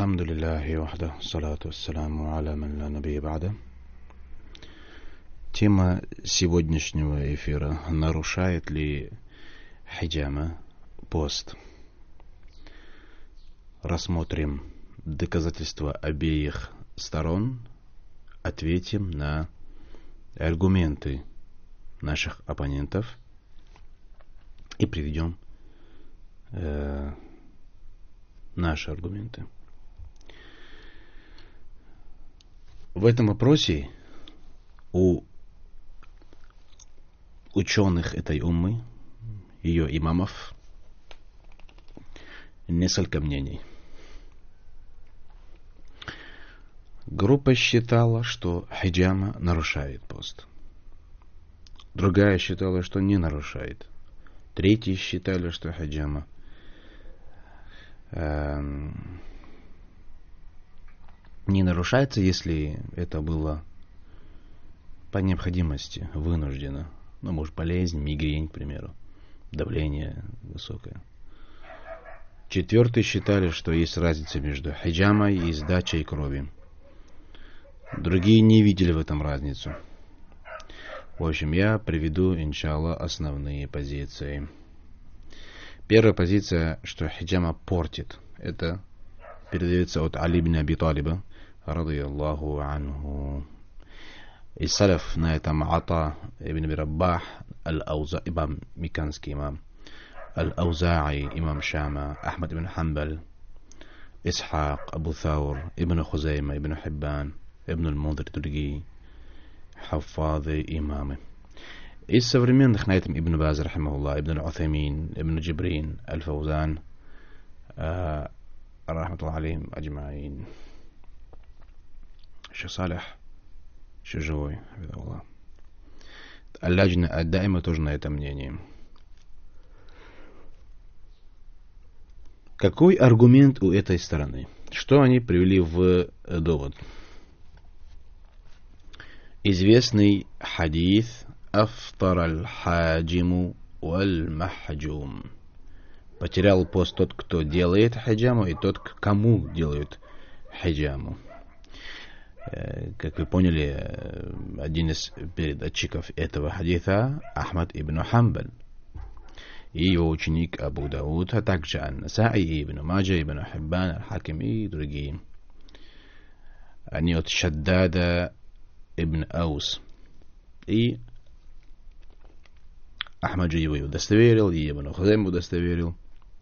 الحمد لله وحده الصلاة والسلام على من لا نبي بعده. Тема сегодняшнего эфира: нарушает ли хиджама пост? Рассмотрим доказательства обеих сторон, ответим на аргументы наших оппонентов и приведем наши аргументы. В этом вопросе у ученых этой уммы, ее имамов, несколько мнений. Группа считала, что хиджама нарушает пост. Другая считала, что не нарушает. Третьи считали, что хиджама не нарушается, если это было по необходимости, вынуждено. Ну, может, болезнь, мигрень, к примеру, давление высокое. Четвертые считали, что есть разница между хиджамой и сдачей крови. Другие не видели в этом разницу. В общем, я приведу, иншаллах, основные позиции. Первая позиция, что хиджама портит. Это передается от Али ибн Аби Талиба, радийаллаху анху. Из салаф на этом Ата ибн Аби Раббах, Аль-Ауза, имам Миканский имам, Аль-Аузаи, имам Шама, Ахмад ибн Хамбаль, Исхак, Абу Thawr, ибн Хузайма, ибн Хиббан, ибн Аль-Мудр и другие хаффазы, имамы. Из современных на этом Ибн Баз, рахимахуллах, Ибн Аль-Уthаймин, Ибн Джибрин, Аль-Фаузан, рахматуллах алейхим аджмаин. Шейх Салих, еще живой, видаллах. Аль-Ладжна ад-Даима тоже на этом мнении. Какой аргумент у этой стороны? Что они привели в довод? Известный хадис «Афтар аль-хаджиму валь-махджум». Потерял пост тот, кто делает хиджаму, и тот, кому делают хиджаму. Как вы поняли, один из передатчиков этого хадиса Ахмад ибн Хамбаль и его ученик Абу Дауд, а также Ан-Насаи, ибн Маджа, ибн Хиббан, Аль-Хаким и другие. Они от Шаддада ибн Аус. И Ахмад же его удостоверил, и Ибн Хузайм удостоверил.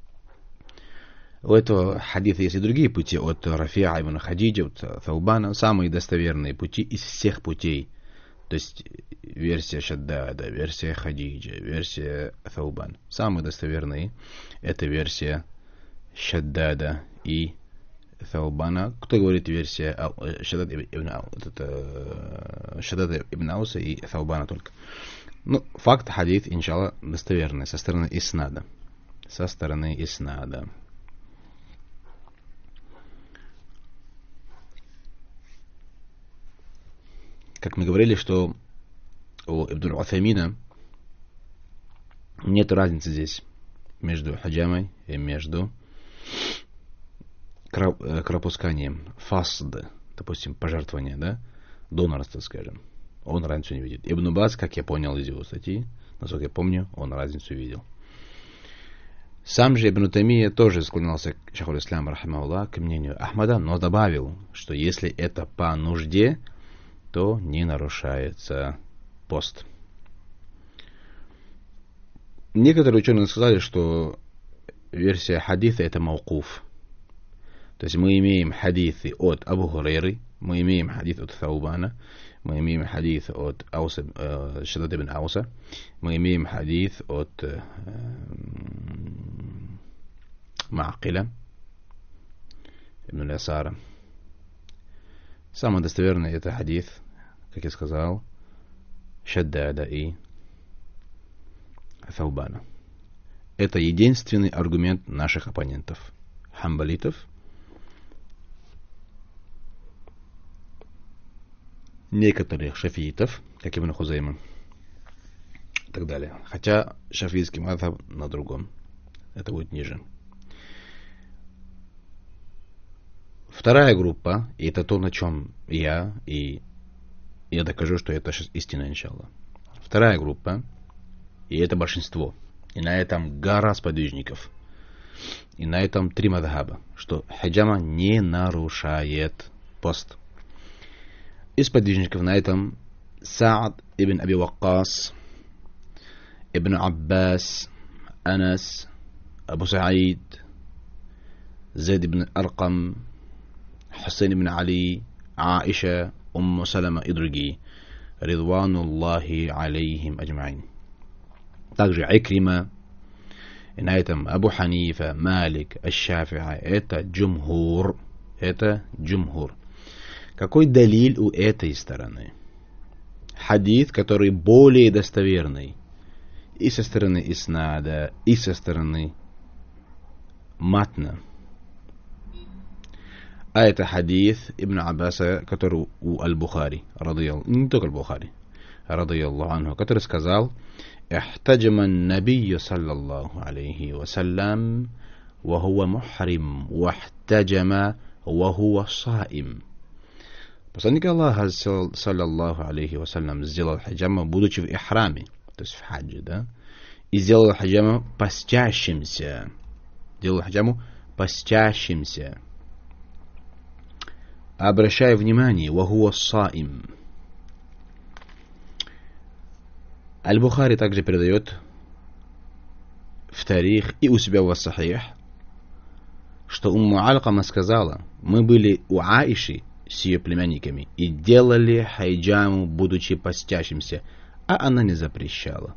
У этого хадиса есть и другие пути, от Рафиа ибн Хадиджа, от Таубана, самые достоверные пути из всех путей. То есть версия Шаддада, версия Хадиджа, версия Таубан. Самые достоверные — это версия Шаддада и Таубана. Кто говорит версия Шаддада ибн Ауса и Таубана только? Ну, факт, хадис, иншаллах, достоверный, со стороны иснада. Со стороны иснада. Как мы говорили, что у Ибн Аль-Уthаймина нет разницы здесь между хиджамой и между кровопусканием. Фасд, допустим, пожертвование, да? Донорство, скажем. Он разницу не видит. Ибн Баз, как я понял из его статьи, насколько я помню, он разницу видел. Сам же Ибн Таймия тоже склонялся к шейху ислам, рахимахуллах, к мнению Ахмада, но добавил, что если это по нужде, то не нарушается пост. Некоторые ученые сказали, что версия хадиса — это маукуф. То есть мы имеем хадисы от Абу Хурайры, мы имеем хадис от Таубана, мы имеем хадис от Шаддад ибн Ауса, мы имеем хадис от Ма'акиля ибн Ясара. Самый достоверный это хадис, как я сказал, Шаддада и Таубана. Это единственный аргумент наших оппонентов, хамбалитов. Некоторых шафиитов, как Ибн Хузайма, и так далее. Хотя шафиитский мазхаб на другом. Это будет ниже. Вторая группа, и это то, на чем я докажу, что это истина, иншаллах. Вторая группа, и это большинство. И на этом гора сподвижников. И на этом 3 мадхаба, что хиджама не нарушает пост. Из подвижников на этом Саад ибн Аби Ваккас, ибн Аббас, Анас, Абу Саид, Зайд ибн Аркам, Хусейн ибн Али, Аиша, Умму Салама и другие. Ридвануллахи алейхим аджмаин. Также Икрима, и на этом Абу Ханифа, Малик, Аш-Шафи'и. Это джумхур. Это джумхур. Какой далиль у этой стороны? Хадис, который более достоверный. И со стороны иснада, и со стороны матна. А это хадис Ибн Аббаса, который у Аль-Бухари, не только Аль-Бухари, радийаллаху анху, который сказал: احتجم النبي صلى الله عليه وسلم وهو محرم واحتجم وهو صائم. Посланник Аллаха, саллаллаху алейхи вассалям, сделал хаджама, будучи в ихраме, то есть в хаджи, да, и сделал хаджама постящимся. Делал хаджаму постящимся. Обращая внимание, вахуа саим. Аль-Бухари также передает в тарих и у себя в Сахих, что Умму Алькама сказала: мы были у Аиши с ее племянниками и делали хайджаму, будучи постящимся, а она не запрещала.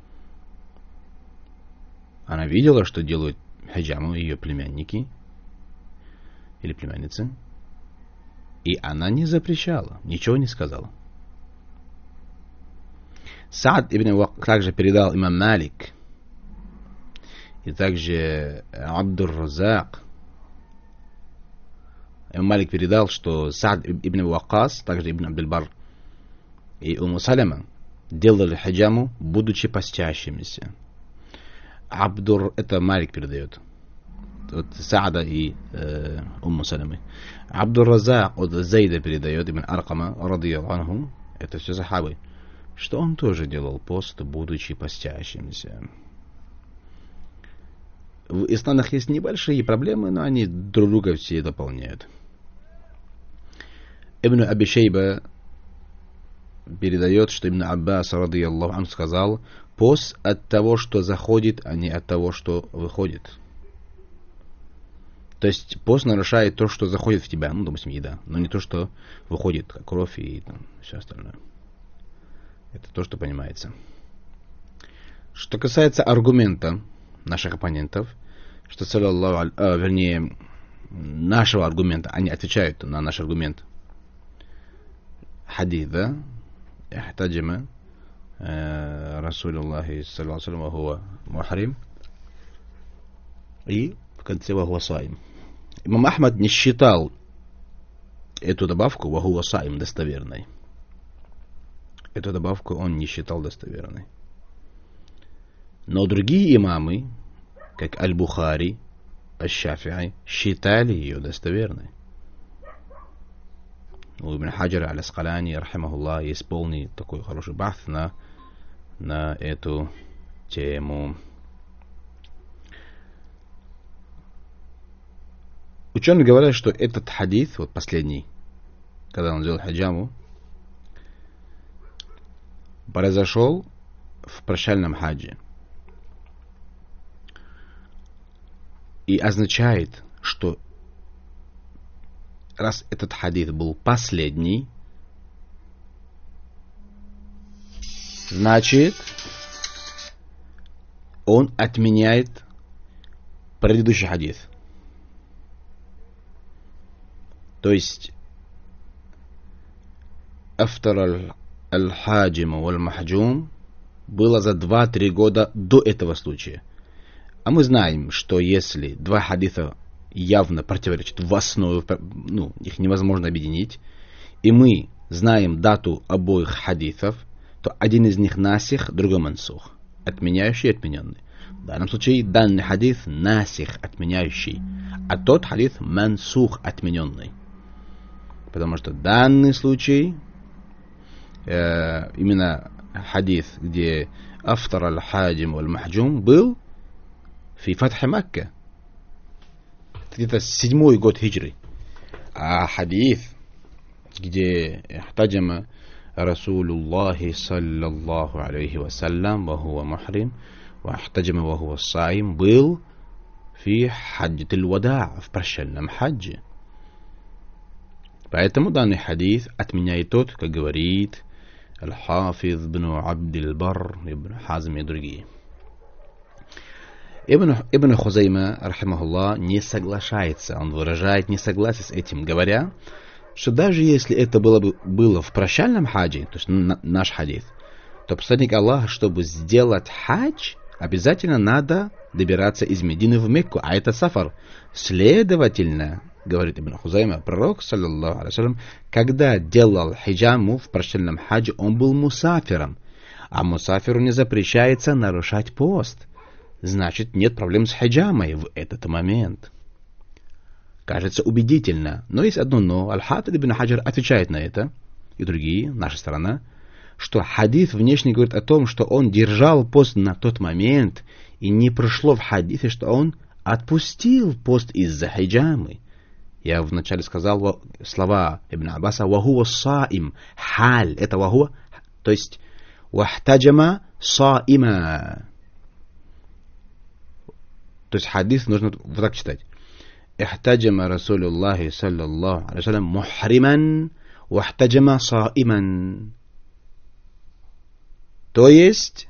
Она видела, что делают хайджаму ее племянники или племянницы, и она не запрещала, ничего не сказала. Саад ибн Вак также передал имам Малик, и также Абдур-Разак. Имам Малик передал, что Саад ибн Ваккас, также ибн Абдул-Бар и Умму Салама делали хаджаму, будучи постящимися. Это Малик передает от Саада и Умму Саламы. Абдур-Разак от Зайда передает, ибн Аркама, радийаллаху анху, это все сахабы, что он тоже делал пост, будучи постящимся. В исламах есть небольшие проблемы, но они друг друга все дополняют. Ибн Аби Шейба передает, что Ибн Аббас, радийаллаху анху, сказал: пост от того, что заходит, а не от того, что выходит. То есть пост нарушает то, что заходит в тебя, допустим, еда, но не то, что выходит, как кровь и все остальное. Это то, что понимается. Что касается аргумента наших оппонентов, что нашего аргумента, они отвечают на наш аргумент. Хадис, да? Ихтаджама Расулуллахи саллаллаху алейхи ва хуа мухрим. И в конце ва хуа саим. Имам Ахмад не считал эту добавку ва хуа саим достоверной. Эту добавку он не считал достоверной. Но другие имамы, как Аль-Бухари, Аш-Шафи'и, считали ее достоверной. У Ибн Хаджара Аль-Аскалани, рахимахуллах, есть полный такой хороший бахт на эту тему. Ученые говорят, что этот хадис, вот последний, когда он делал хаджаму, произошел в прощальном хаджи. И означает, что раз этот хадис был последний, значит, он отменяет предыдущий хадис. То есть автор аль-хаджим валь-махджум было за 2-3 года до этого случая. А мы знаем, что если два хадиса явно противоречат в основе, их невозможно объединить, и мы знаем дату обоих хадисов, то один из них насих, другой мансух, отменяющий и отмененный. В данном случае данный хадис насих, отменяющий, а тот хадис мансух, отмененный. Потому что данный случай, именно хадис, где афтар аль-хаджим валь-махджум был фи фатхи Макка. Это 7-й год хиджры. А хадис, где ихтаджама Расулуллахи саллаллаху алейхи вассалям ва хуа мухрим ва ихтаджама ва хуа саим, был фи хаджатиль вада, в прощальном хаджи. Поэтому данный хадис отменяет тот, как говорит Аль-Хафиз ибн Абдиль-Бар, Ибн Хазм и другие. Ибн Хузайма, рахимахуллах, не соглашается, он выражает несогласие с этим, говоря, что даже если это было в прощальном хаджи, то есть наш хадис, то посланник Аллаха, чтобы сделать хадж, обязательно надо добираться из Медины в Мекку, а это сафар. Следовательно, говорит Ибн Хузайма, пророк, саллаллаху алейхи, когда делал хиджаму в прощальном хаджи, он был мусафиром, а мусафиру не запрещается нарушать пост. Значит, нет проблем с хиджамой в этот момент. Кажется убедительно, но есть одно но. Аль-Хафиз ибн Хаджар отвечает на это, и другие, наша сторона, что хадис внешне говорит о том, что он держал пост на тот момент, и не прошло в хадисе, что он отпустил пост из-за хиджамы. Я вначале сказал слова Ибн Аббаса «Вахуа саим», «халь», это «вахуа», то есть «вахтаджама саима». То есть хадис нужно вот так читать. «Ихтаджама Расулуллахи саллаллаху алейхи вассалям мухриман, вахтаджама саиман». То есть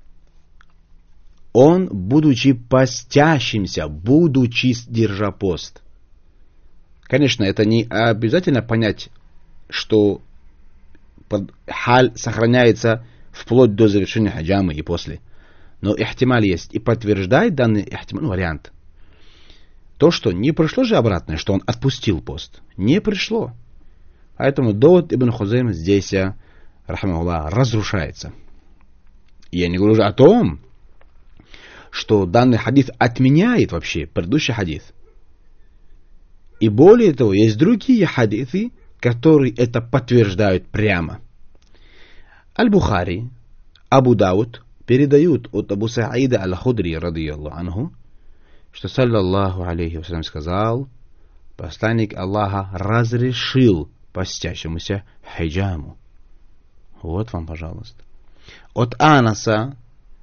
он, будучи постящимся, будучи держа пост. Конечно, это не обязательно понять, что халь сохраняется вплоть до завершения хаджамы и после. Но ихтималь есть. И подтверждает данный ихтималь, вариант. То, что не пришло же обратное, что он отпустил пост. Не пришло. Поэтому довод Ибн Хузайма здесь, рахмахуллах, разрушается. И я не говорю уже о том, что данный хадис отменяет вообще предыдущий хадис. И более того, есть другие хадисы, которые это подтверждают прямо. Аль-Бухари, Абу Дауд передают от Абу Саида Аль-Худри, радийаллаху анху, что, саллаллаху алейхи вассалям, сказал, посланник Аллаха разрешил постящемуся хиджаму. Вот вам, пожалуйста. От Анаса,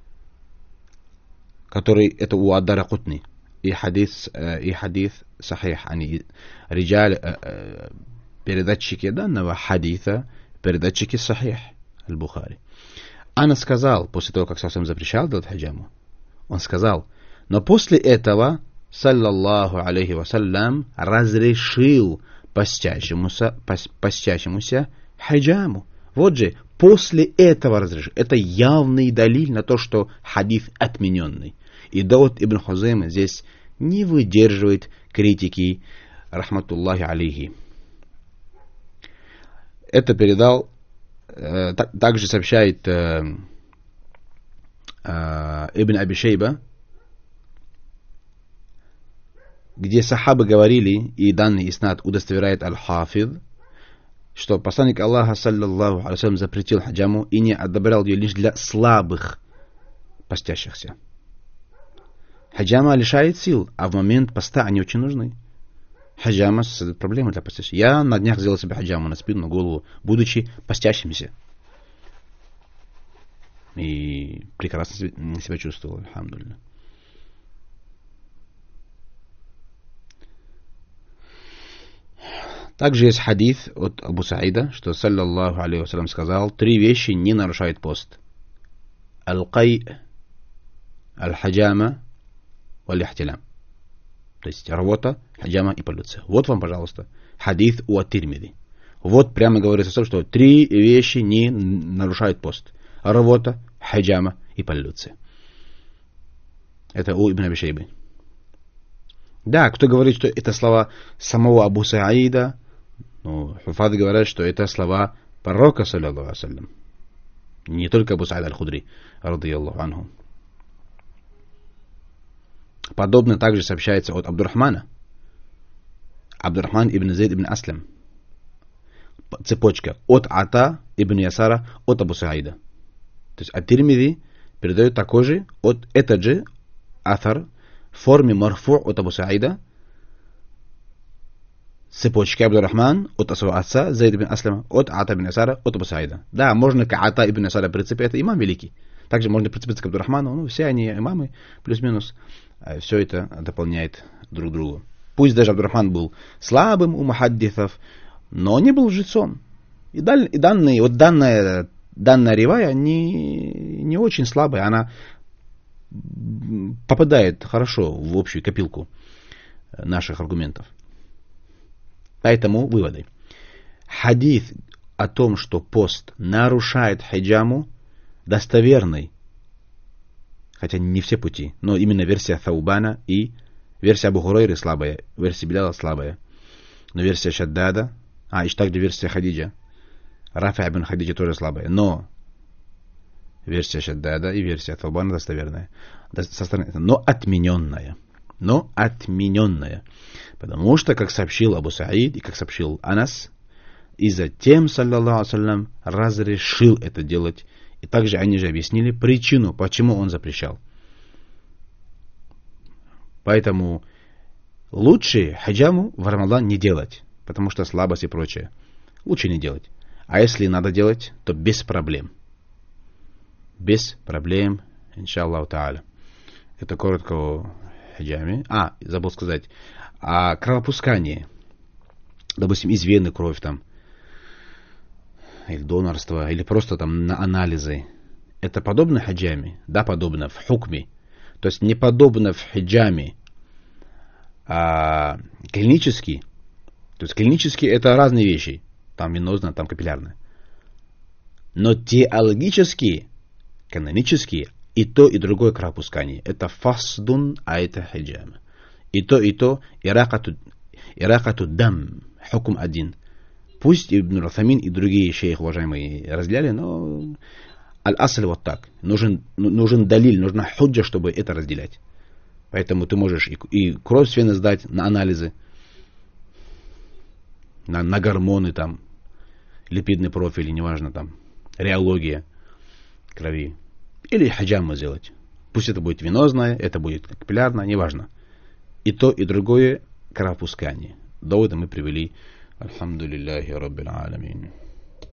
который это у Ад-Даракутни, и хадис сахих, они передатчики данного хадиса, передатчики сахих Аль-Бухари. Анас сказал, после того, как Сасам запрещал делать хиджаму, он сказал, но после этого, саллаллаху алейхи вассалям, разрешил постящемуся хиджаму. Вот же, после этого разрешил. Это явный далиль на то, что хадис отмененный. И довод Ибн Хузайма здесь не выдерживает критики, рахматуллахи алейхи. Это передал, также сообщает Ибн Аби Шейба, где сахабы говорили, и данный иснад удостоверяет Аль-Хафиз, что посланник Аллаха, саллаллаху алейхи вассалям, запретил хаджаму и не одобрял ее лишь для слабых постящихся. Хаджама лишает сил, а в момент поста они очень нужны. Хаджама создает проблемы для постящих. Я на днях сделал себе хаджаму на спину, на голову, будучи постящимся. И прекрасно себя чувствовал, альхамдулилля. Также есть хадис от Абу Саида, что, саллаллаху алейхи вассалям, сказал, 3 вещи не нарушают пост. Аль-кай, аль-хаджама, валь-ихтилям. То есть рвота, хаджама и полюция. Вот вам, пожалуйста, хадис у Ат-Тирмизи. Вот прямо говорится о том, что 3 вещи не нарушают пост. Рвота, хаджама и полюция. Это у Ибн Аби Шейбы. Да, кто говорит, что это слова самого Абу Саида, ну, хуфады говорят, что это слова пророка, саллаллаху алейхи вассалям. Не только Абу Саид Аль-Худри, радийаллаху анху. Подобно также сообщается от Абдурахмана. Абдурахман ибн Зейд ибн Аслам. Цепочка от Ата ибн Ясара от Абу Саида. То есть Ат-Тирмизи передает такой же, от этот же Атар в форме марфу от Абу Саида. Цепочки Абдурахман от своего отца Зейд ибн Аслама от Ата ибн Ясара от Абу Саида. Да, можно к Ата ибн Ясара прицепить, это имам великий. Также можно прицепиться к Абдурахману, ну, все они имамы, плюс-минус, все это дополняет друг другу. Пусть даже Абдурахман был слабым у мухаддисов, но не был лжецом. И данная ривая не очень слабая, она попадает хорошо в общую копилку наших аргументов. Поэтому выводы. Хадис о том, что пост нарушает хиджаму, достоверный, хотя не все пути, но именно версия Таубана и версия Абу Хурайры слабая, версия Биляла слабая, но версия Шаддада, и также версия Хадиджа, Рафа ибн Хадиджа тоже слабая, но версия Шаддада и версия Таубана достоверная, но отмененная, потому что, как сообщил Абу Саид и как сообщил Анас, и затем, саллаллаху алейхи разрешил это делать. И также они же объяснили причину, почему он запрещал. Поэтому лучше хаджаму в Рамадан не делать, потому что слабость и прочее. Лучше не делать. А если надо делать, то без проблем. Без проблем, иншаллаху та'аля. Это коротко о хаджаме. Забыл сказать. Кровопускание. Допустим, из вены кровь там. Или донорство, или просто там на анализы. Это подобно хаджаме? Да, подобно в хукме. То есть не подобно в хиджаме, а клинически. То есть клинически это разные вещи. Там венозно, там капиллярно. Но теологически, канонически, и то, и другое кровопускание. Это фасдун, а это хиджам. И то, иракату дам, хукм один. Пусть Ибн Ратамин и другие шейхи, уважаемые, разделяли, но аль-асль вот так. Нужен далиль, нужна худжа, чтобы это разделять. Поэтому ты можешь и кровь с вены сдать на анализы, на гормоны, там, липидный профиль, неважно, там, реология крови. Или хаджаму сделать. Пусть это будет венозное, это будет капиллярное, неважно. И то, и другое кровопускание. Доводы мы привели. Альхамдулиллахи Раббил Аламин.